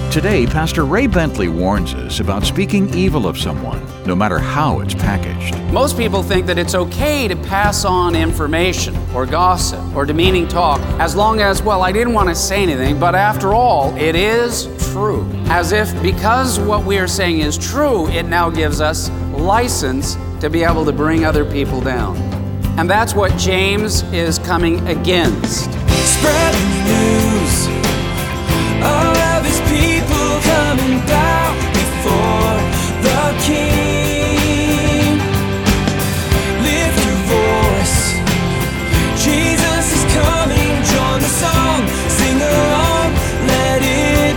Today, Pastor Ray Bentley warns us about speaking evil of someone, no matter how it's packaged. Most people think that it's okay to pass on information or gossip or demeaning talk as long as, well, I didn't want to say anything, but after all, it is true. As if because what we are saying is true, it now gives us license to be able to bring other people down. And that's what James is coming against. Spreading news of his people coming down before the King. Lift your voice, Jesus is coming. Join the song, sing along, let it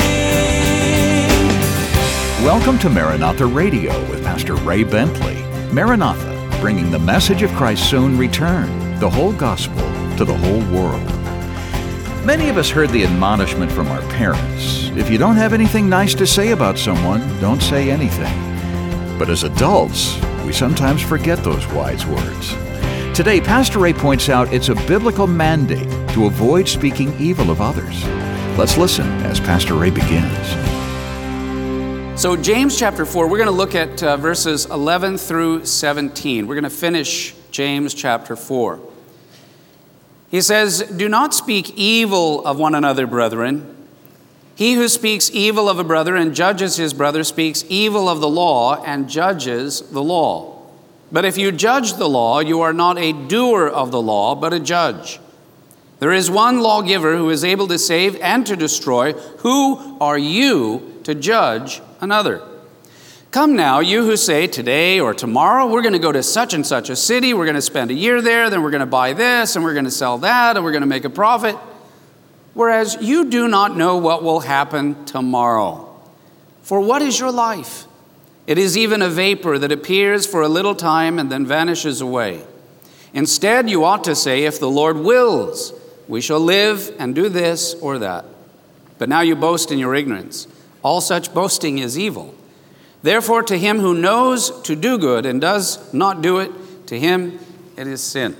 ring. Welcome to Maranatha Radio with Pastor Ray Bentley. Maranatha, bringing the message of Christ's soon return, the whole gospel to the whole world. Many of us heard the admonishment from our parents. If you don't have anything nice to say about someone, don't say anything. But as adults, we sometimes forget those wise words. Today, Pastor Ray points out it's a biblical mandate to avoid speaking evil of others. Let's listen as Pastor Ray begins. So James chapter 4, we're going to look at verses 11 through 17. We're going to finish James chapter 4. He says, "Do not speak evil of one another, brethren. He who speaks evil of a brother and judges his brother speaks evil of the law and judges the law. But if you judge the law, you are not a doer of the law, but a judge. There is one lawgiver who is able to save and to destroy. Who are you to judge another? Come now, you who say today or tomorrow, we're going to go to such and such a city, we're going to spend a year there, then we're going to buy this, and we're going to sell that, and we're going to make a profit. Whereas you do not know what will happen tomorrow. For what is your life? It is even a vapor that appears for a little time and then vanishes away. Instead, you ought to say, if the Lord wills, we shall live and do this or that. But now you boast in your ignorance. All such boasting is evil. Therefore, to him who knows to do good and does not do it, to him it is sin."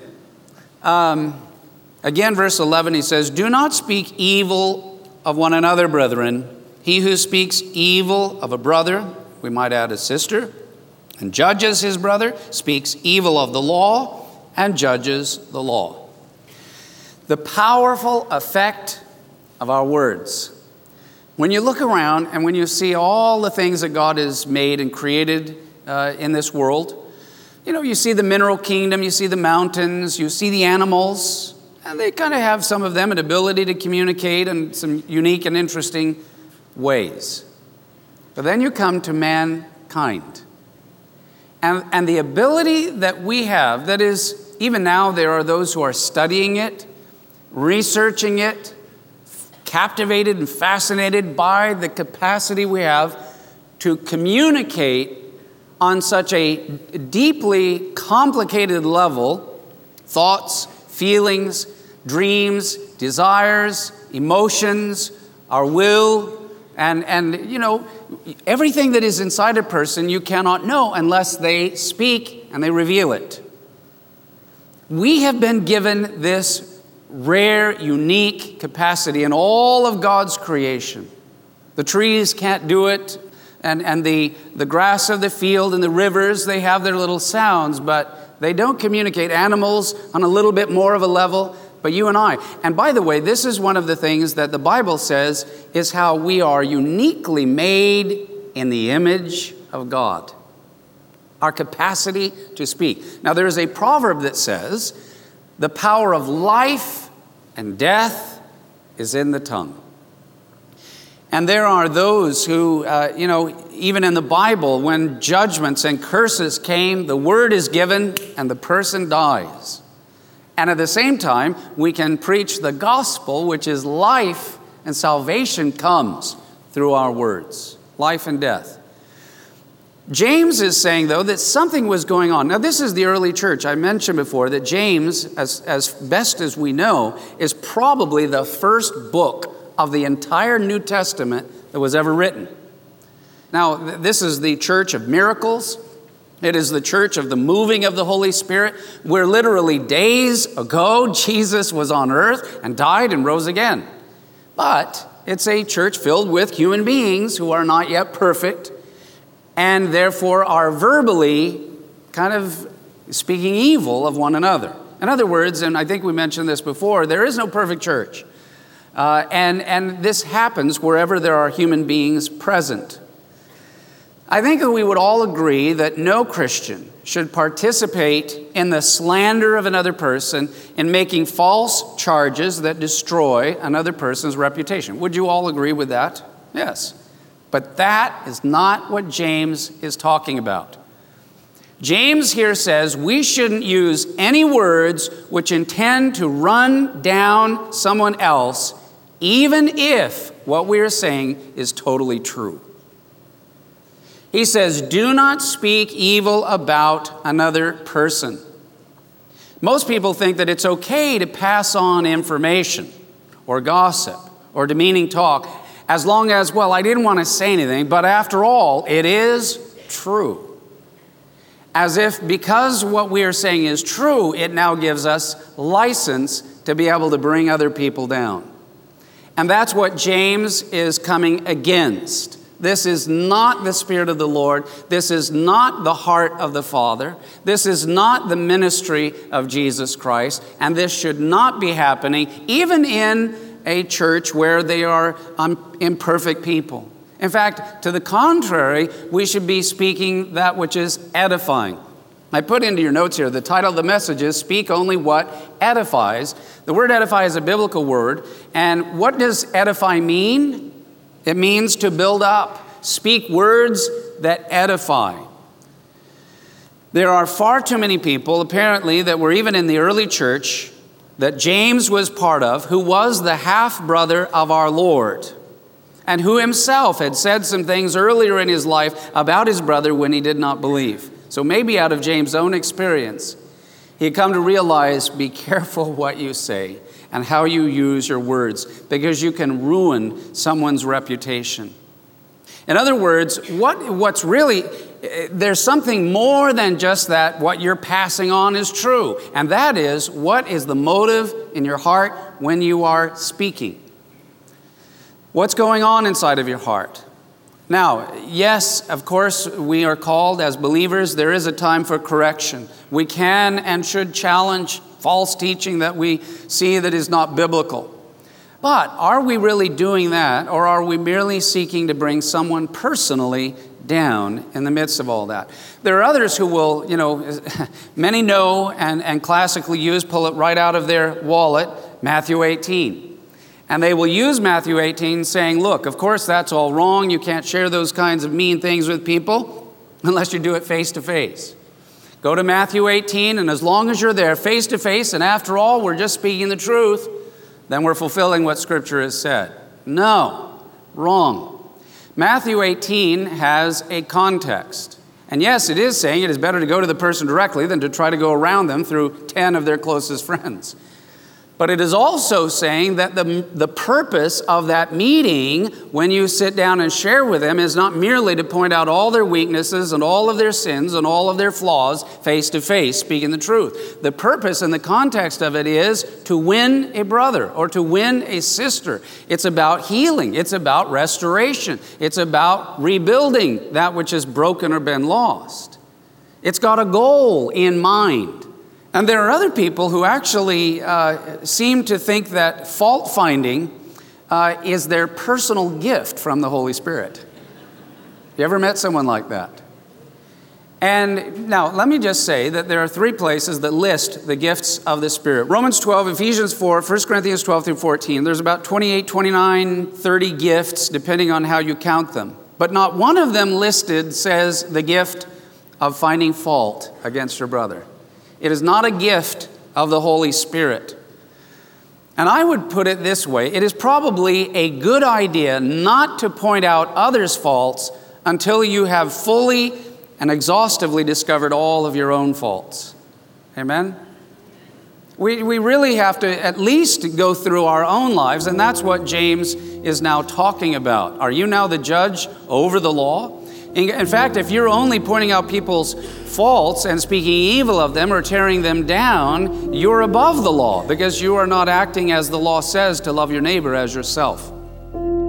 Again, verse 11, he says, "Do not speak evil of one another, brethren. He who speaks evil of a brother," we might add a sister, "and judges his brother, speaks evil of the law and judges the law." The powerful effect of our words. When you look around and when you see all the things that God has made and created in this world, you see the mineral kingdom, you see the mountains, you see the animals, and they kind of have, some of them, an ability to communicate in some unique and interesting ways. But then you come to mankind. And the ability that we have, that is, even now there are those who are studying it, researching it, captivated and fascinated by the capacity we have to communicate on such a deeply complicated level, thoughts, feelings, dreams, desires, emotions, our will, and everything that is inside a person you cannot know unless they speak and they reveal it. We have been given this rare, unique capacity in all of God's creation. The trees can't do it, and the grass of the field and the rivers, they have their little sounds, but they don't communicate. Animals on a little bit more of a level, but you and I. And by the way, this is one of the things that the Bible says is how we are uniquely made in the image of God. Our capacity to speak. Now, there is a proverb that says, the power of life and death is in the tongue. And there are those who, even in the Bible, when judgments and curses came, the word is given and the person dies. And at the same time, we can preach the gospel, which is life, and salvation comes through our words, life and death. James is saying, though, that something was going on. Now, this is the early church. I mentioned before that James, as best as we know, is probably the first book of the entire New Testament that was ever written. Now, this is the church of miracles. It is the church of the moving of the Holy Spirit, where literally days ago, Jesus was on earth and died and rose again. But it's a church filled with human beings who are not yet perfect and therefore are verbally kind of speaking evil of one another. In other words, and I think we mentioned this before, there is no perfect church. And this happens wherever there are human beings present. I think that we would all agree that no Christian should participate in the slander of another person in making false charges that destroy another person's reputation. Would you all agree with that? Yes. But that is not what James is talking about. James here says we shouldn't use any words which intend to run down someone else, even if what we are saying is totally true. He says, do not speak evil about another person. Most people think that it's okay to pass on information or gossip or demeaning talk as long as, well, I didn't want to say anything, but after all, it is true. As if because what we are saying is true, it now gives us license to be able to bring other people down. And that's what James is coming against. This is not the Spirit of the Lord. This is not the heart of the Father. This is not the ministry of Jesus Christ. And this should not be happening even in a church where they are imperfect people. In fact, to the contrary, we should be speaking that which is edifying. I put into your notes here, the title of the message is Speak Only What Edifies. The word edify is a biblical word. And what does edify mean? It means to build up. Speak words that edify. There are far too many people, apparently, that were even in the early church that James was part of, who was the half-brother of our Lord, and who himself had said some things earlier in his life about his brother when he did not believe. So maybe out of James' own experience, he had come to realize, be careful what you say and how you use your words, because you can ruin someone's reputation. In other words, what's really, there's something more than just that what you're passing on is true. And that is, what is the motive in your heart when you are speaking? What's going on inside of your heart? Now, yes, of course, we are called as believers. There is a time for correction. We can and should challenge false teaching that we see that is not biblical. But are we really doing that, or are we merely seeking to bring someone personally down in the midst of all that? There are others who will, many know and classically pull it right out of their wallet, Matthew 18. And they will use Matthew 18 saying, look, of course that's all wrong. You can't share those kinds of mean things with people unless you do it face to face. Go to Matthew 18, and as long as you're there face to face, and after all, we're just speaking the truth, then we're fulfilling what Scripture has said. No, wrong. Matthew 18 has a context. And yes, it is saying it is better to go to the person directly than to try to go around them through 10 of their closest friends. But it is also saying that the purpose of that meeting, when you sit down and share with them, is not merely to point out all their weaknesses and all of their sins and all of their flaws face to face, speaking the truth. The purpose and the context of it is to win a brother or to win a sister. It's about healing. It's about restoration. It's about rebuilding that which has broken or been lost. It's got a goal in mind. And there are other people who actually seem to think that fault finding is their personal gift from the Holy Spirit. You ever met someone like that? And now, let me just say that there are 3 places that list the gifts of the Spirit. Romans 12, Ephesians 4, 1 Corinthians 12 through 14. There's about 28, 29, 30 gifts, depending on how you count them. But not one of them listed says the gift of finding fault against your brother. It is not a gift of the Holy Spirit. And I would put it this way. It is probably a good idea not to point out others' faults until you have fully and exhaustively discovered all of your own faults. Amen? We really have to at least go through our own lives, and that's what James is now talking about. Are you now the judge over the law? In fact, if you're only pointing out people's faults and speaking evil of them or tearing them down, you're above the law because you are not acting as the law says to love your neighbor as yourself.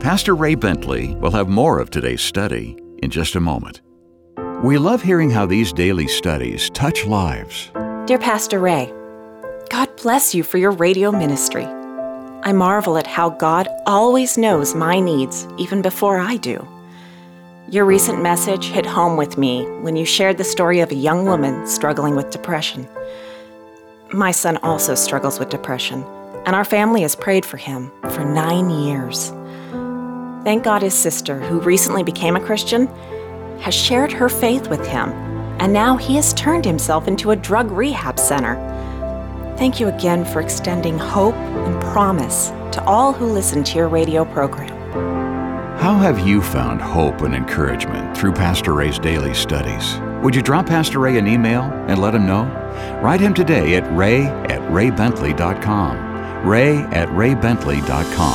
Pastor Ray Bentley will have more of today's study in just a moment. We love hearing how these daily studies touch lives. Dear Pastor Ray, God bless you for your radio ministry. I marvel at how God always knows my needs even before I do. Your recent message hit home with me when you shared the story of a young woman struggling with depression. My son also struggles with depression, and our family has prayed for him for 9 years. Thank God his sister, who recently became a Christian, has shared her faith with him, and now he has turned himself into a drug rehab center. Thank you again for extending hope and promise to all who listen to your radio program. How have you found hope and encouragement through Pastor Ray's daily studies? Would you drop Pastor Ray an email and let him know? Write him today at ray@raybentley.com. ray@raybentley.com.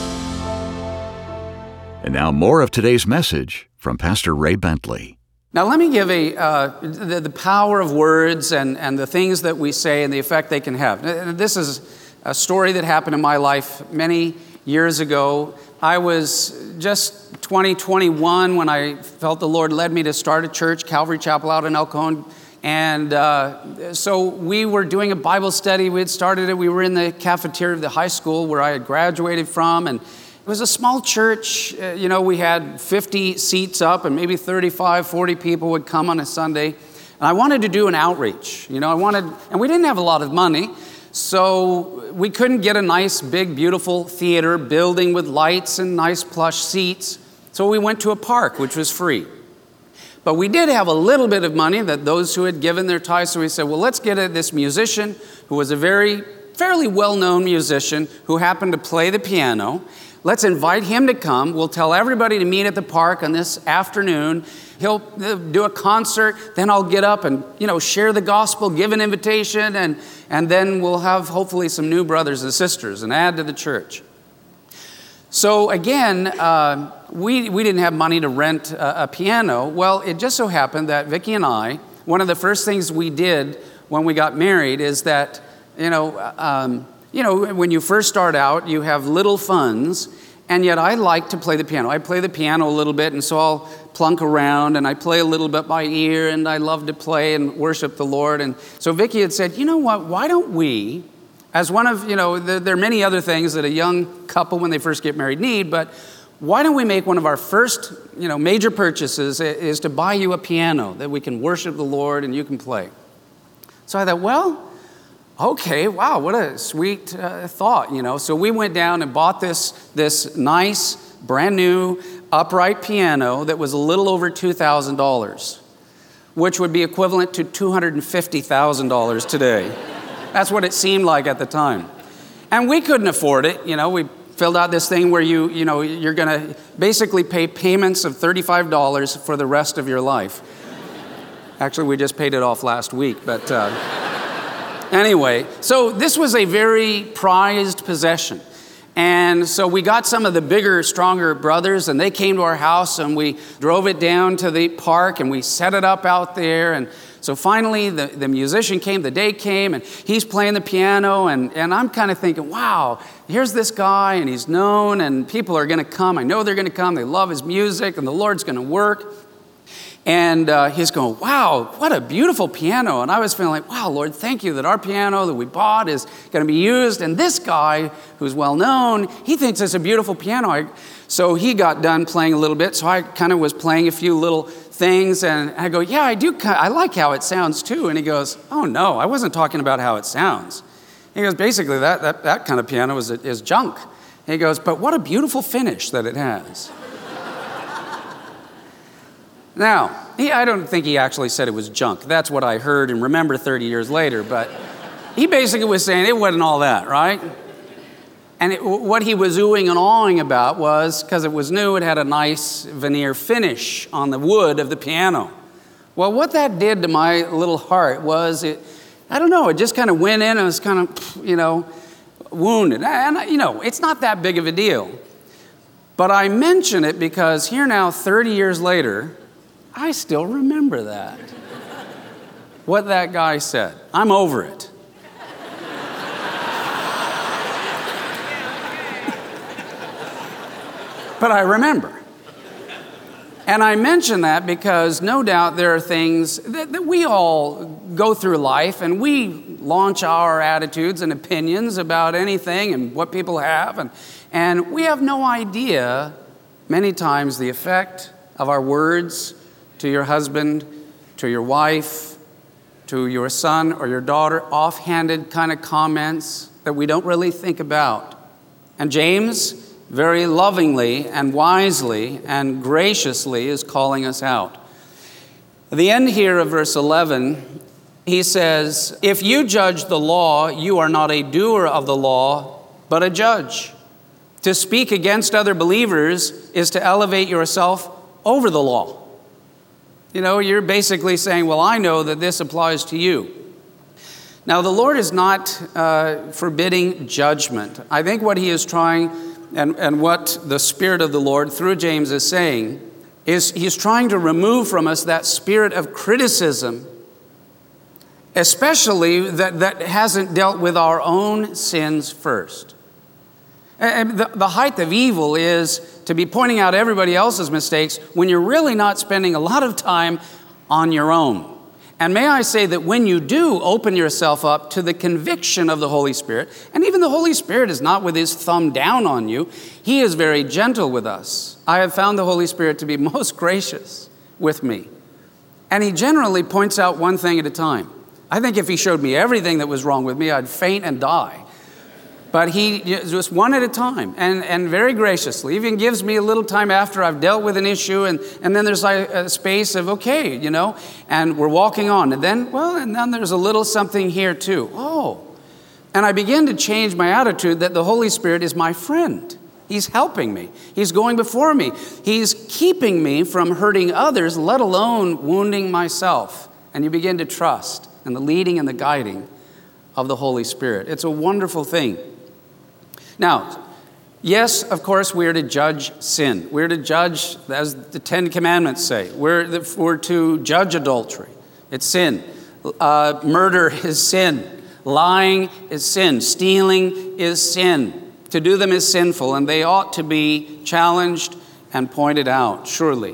And now more of today's message from Pastor Ray Bentley. Now let me give the power of words and the things that we say and the effect they can have. This is a story that happened in my life many years ago. I was just 21 when I felt the Lord led me to start a church, Calvary Chapel out in El Cajon. And so we were doing a Bible study. We had started it. We were in the cafeteria of the high school where I had graduated from. And it was a small church. We had 50 seats up and maybe 35, 40 people would come on a Sunday. And I wanted to do an outreach. And we didn't have a lot of money. So we couldn't get a nice, big, beautiful theater building with lights and nice plush seats. So we went to a park, which was free. But we did have a little bit of money that those who had given their tithes. So we said, well, let's get this musician who was a fairly well-known musician who happened to play the piano. Let's invite him to come. We'll tell everybody to meet at the park on this afternoon. He'll do a concert. Then I'll get up and, share the gospel, give an invitation, and then we'll have hopefully some new brothers and sisters and add to the church. So again, we didn't have money to rent a piano. Well, it just so happened that Vicki and I, one of the first things we did when we got married is that, when you first start out, you have little funds, and yet I like to play the piano. I play the piano a little bit, and so I'll plunk around, and I play a little bit by ear, and I love to play and worship the Lord. And so Vicki had said, you know what, why don't we, as one of, there are many other things that a young couple when they first get married need, but why don't we make one of our first, major purchases is to buy you a piano that we can worship the Lord and you can play. So I thought, well, okay, wow, what a sweet thought, So we went down and bought this nice, brand new, upright piano that was a little over $2,000, which would be equivalent to $250,000 today. That's what it seemed like at the time. And we couldn't afford it. We filled out this thing where you're going to basically pay payments of $35 for the rest of your life. Actually, we just paid it off last week, but anyway, so this was a very prized possession. And so we got some of the bigger, stronger brothers, and they came to our house, and we drove it down to the park, and we set it up out there. And so finally, the musician came, the day came, and he's playing the piano, and I'm kind of thinking, wow, here's this guy, and he's known, and people are going to come. I know they're going to come. They love his music, and the Lord's going to work. And he's going, wow, what a beautiful piano. And I was feeling like, wow, Lord, thank you that our piano that we bought is going to be used. And this guy, who's well known, he thinks it's a beautiful piano. So he got done playing a little bit. So I kind of was playing a few little things. And I go, yeah, I do. I like how it sounds too. And he goes, oh, no, I wasn't talking about how it sounds. He goes, basically, that kind of piano is junk. And he goes, but what a beautiful finish that it has. Now, I don't think he actually said it was junk. That's what I heard and remember 30 years later. But he basically was saying it wasn't all that, right? And what he was oohing and awing about was, because it was new, it had a nice veneer finish on the wood of the piano. Well, what that did to my little heart was, it just kind of went in and was kind of, wounded. And, it's not that big of a deal. But I mention it because here now, 30 years later, I still remember that. What that guy said. I'm over it. but I remember. And I mention that because no doubt there are things that we all go through life, and we launch our attitudes and opinions about anything and what people have, and we have no idea many times the effect of our words to your husband, to your wife, to your son or your daughter, offhanded kind of comments that we don't really think about. And James very lovingly and wisely and graciously is calling us out. At the end here of verse 11, he says, if you judge the law, you are not a doer of the law, but a judge. To speak against other believers is to elevate yourself over the law. You know, you're basically saying, well, I know that this applies to you. Now, the Lord is not forbidding judgment. I think what he is trying, and what the Spirit of the Lord through James is saying, is he's trying to remove from us that spirit of criticism, especially that hasn't dealt with our own sins first. And the height of evil is to be pointing out everybody else's mistakes when you're really not spending a lot of time on your own. And may I say that when you do open yourself up to the conviction of the Holy Spirit, and even the Holy Spirit is not with his thumb down on you, he is very gentle with us. I have found the Holy Spirit to be most gracious with me. And he generally points out one thing at a time. I think if he showed me everything that was wrong with me, I'd faint and die. But he just one at a time, and very graciously, even gives me a little time after I've dealt with an issue, and then there's like a space of, okay, you know, and we're walking on. And then there's a little something here too. Oh, and I begin to change my attitude that the Holy Spirit is my friend. He's helping me. He's going before me. He's keeping me from hurting others, let alone wounding myself. And you begin to trust in the leading and the guiding of the Holy Spirit. It's a wonderful thing. Now, yes, of course, we're to judge sin. We're to judge, as the Ten Commandments say, we're to judge adultery. It's sin. Murder is sin. Lying is sin. Stealing is sin. To do them is sinful, and they ought to be challenged and pointed out, surely.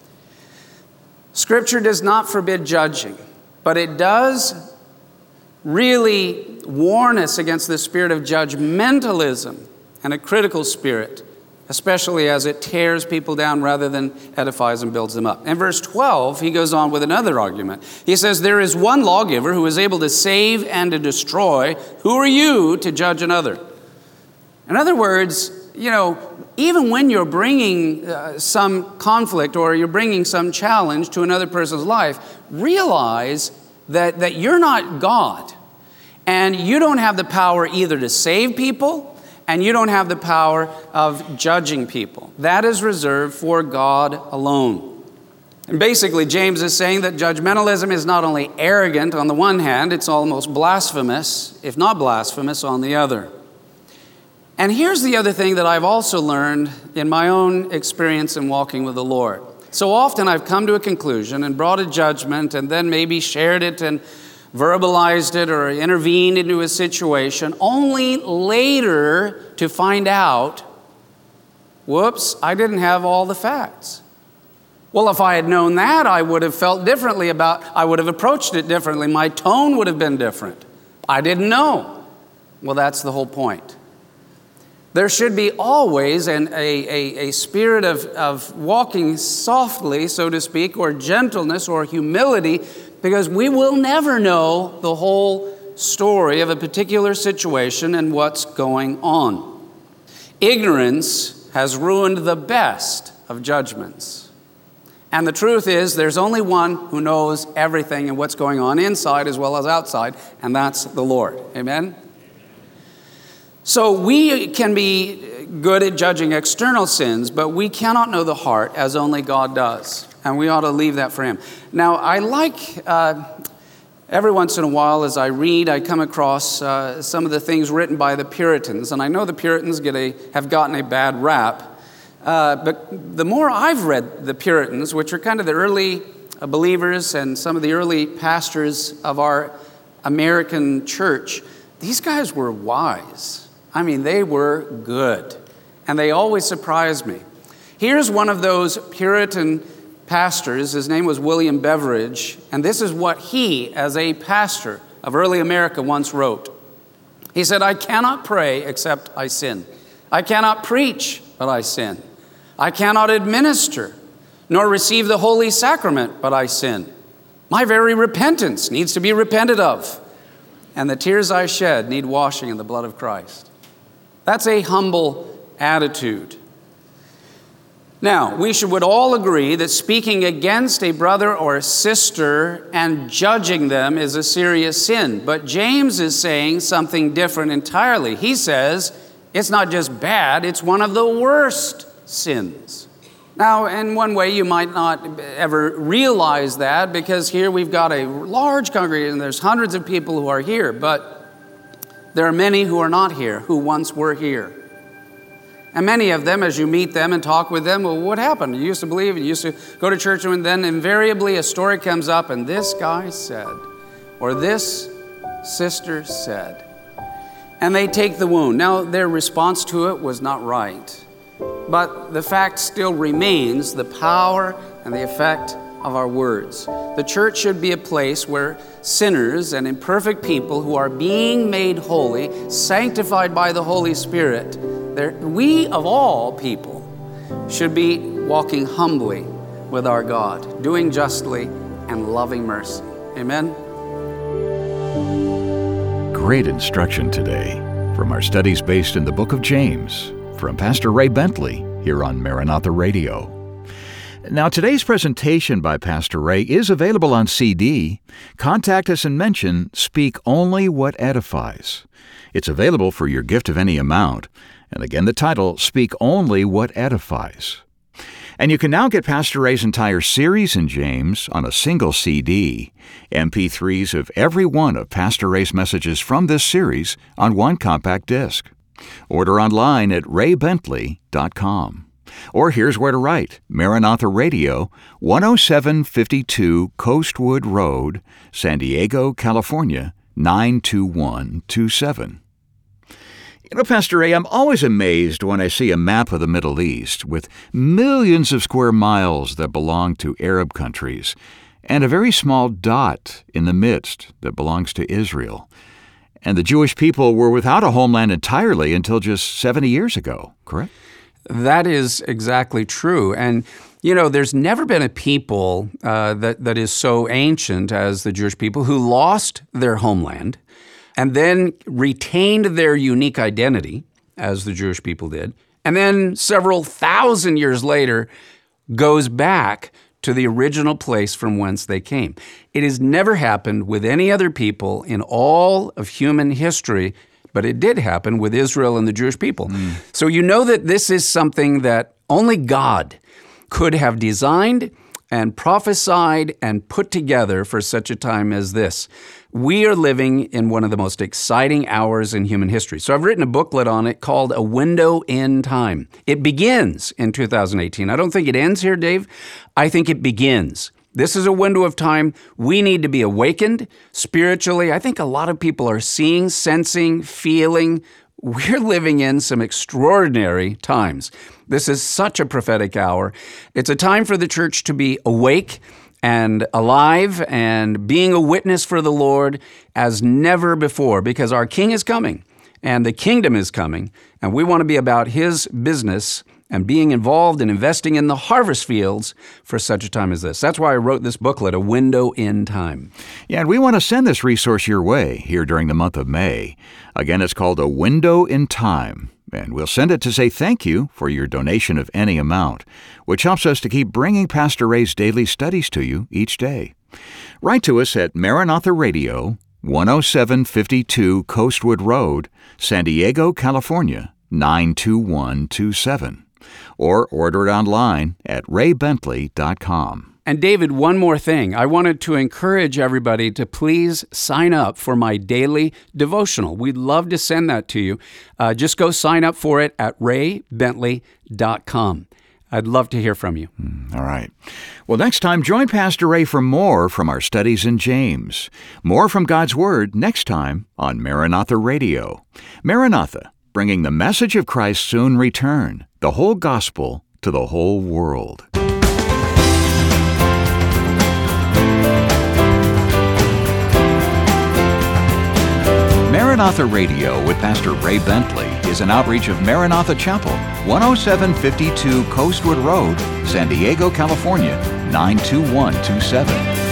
Scripture does not forbid judging, but it does really warn us against the spirit of judgmentalism and a critical spirit, especially as it tears people down rather than edifies and builds them up. In verse 12, he goes on with another argument. He says, there is one lawgiver who is able to save and to destroy. Who are you to judge another? In other words, you know, even when you're bringing some conflict or you're bringing some challenge to another person's life, realize that you're not God, and you don't have the power either to save people, and you don't have the power of judging people. That is reserved for God alone. And basically, James is saying that judgmentalism is not only arrogant on the one hand, it's almost blasphemous, if not blasphemous, on the other. And here's the other thing that I've also learned in my own experience in walking with the Lord. So often I've come to a conclusion and brought a judgment and then maybe shared it and verbalized it or intervened into a situation, only later to find out, whoops, I didn't have all the facts. Well, if I had known that, I would have felt differently I would have approached it differently. My tone would have been different. I didn't know. Well, that's the whole point. There should be always a spirit of walking softly, so to speak, or gentleness or humility, because we will never know the whole story of a particular situation and what's going on. Ignorance has ruined the best of judgments. And the truth is, there's only one who knows everything and what's going on inside as well as outside, and that's the Lord. Amen? So we can be good at judging external sins, but we cannot know the heart as only God does. And we ought to leave that for him. Now, I like, every once in a while as I read, I come across some of the things written by the Puritans. And I know the Puritans have gotten a bad rap. But the more I've read the Puritans, which are kind of the early believers and some of the early pastors of our American church, these guys were wise. I mean, they were good. And they always surprised me. Here's one of those Puritan pastors. His name was William Beveridge, and this is what he, as a pastor of early America, once wrote. He said, "I cannot pray except I sin. I cannot preach, but I sin. I cannot administer, nor receive the Holy Sacrament, but I sin. My very repentance needs to be repented of, and the tears I shed need washing in the blood of Christ." That's a humble attitude. Now, we would all agree that speaking against a brother or a sister and judging them is a serious sin. But James is saying something different entirely. He says it's not just bad, it's one of the worst sins. Now, in one way, you might not ever realize that, because here we've got a large congregation, there's hundreds of people who are here, but there are many who are not here, who once were here. And many of them, as you meet them and talk with them, well, what happened? You used to believe, you used to go to church, and then invariably a story comes up, and this guy said, or this sister said. And they take the wound. Now, their response to it was not right. But the fact still remains, the power and the effect of our words. The church should be a place where sinners and imperfect people who are being made holy, sanctified by the Holy Spirit, we of all people should be walking humbly with our God, doing justly and loving mercy. Amen? Great instruction today from our studies based in the book of James from Pastor Ray Bentley here on Maranatha Radio. Now, today's presentation by Pastor Ray is available on CD. Contact us and mention "Speak Only What Edifies." It's available for your gift of any amount. And again, the title, "Speak Only What Edifies." And you can now get Pastor Ray's entire series in James on a single CD, MP3s of every one of Pastor Ray's messages from this series on one compact disc. Order online at raybentley.com. Or here's where to write: Maranatha Radio, 10752 Coastwood Road, San Diego, California, 92127. You know, Pastor Ray, I'm always amazed when I see a map of the Middle East with millions of square miles that belong to Arab countries and a very small dot in the midst that belongs to Israel. And the Jewish people were without a homeland entirely until just 70 years ago, correct? That is exactly true. And, you know, there's never been a people that is so ancient as the Jewish people who lost their homeland and then retained their unique identity, as the Jewish people did, and then several thousand years later goes back to the original place from whence they came. It has never happened with any other people in all of human history, but it did happen with Israel and the Jewish people. So you know that this is something that only God could have designed and prophesied and put together for such a time as this. We are living in one of the most exciting hours in human history. So I've written a booklet on it called A Window in Time. It begins in 2018. I don't think it ends here, Dave. I think it begins. This is a window of time. We need to be awakened spiritually. I think a lot of people are seeing, sensing, feeling. We're living in some extraordinary times. This is such a prophetic hour. It's a time for the church to be awake and alive and being a witness for the Lord as never before, because our King is coming and the kingdom is coming, and we want to be about His business and being involved and investing in the harvest fields for such a time as this. That's why I wrote this booklet, A Window in Time. Yeah, and we want to send this resource your way here during the month of May. Again, it's called A Window in Time, and we'll send it to say thank you for your donation of any amount, which helps us to keep bringing Pastor Ray's daily studies to you each day. Write to us at Maranatha Radio, 10752 Coastwood Road, San Diego, California, 92127. Or order it online at raybentley.com. And David, one more thing. I wanted to encourage everybody to please sign up for my daily devotional. We'd love to send that to you. Just go sign up for it at raybentley.com. I'd love to hear from you. All right. Well, next time, join Pastor Ray for more from our studies in James. More from God's Word next time on Maranatha Radio. Maranatha, bringing the message of Christ's soon return, the whole gospel, to the whole world. Maranatha Radio with Pastor Ray Bentley is an outreach of Maranatha Chapel, 10752 Coastwood Road, San Diego, California, 92127.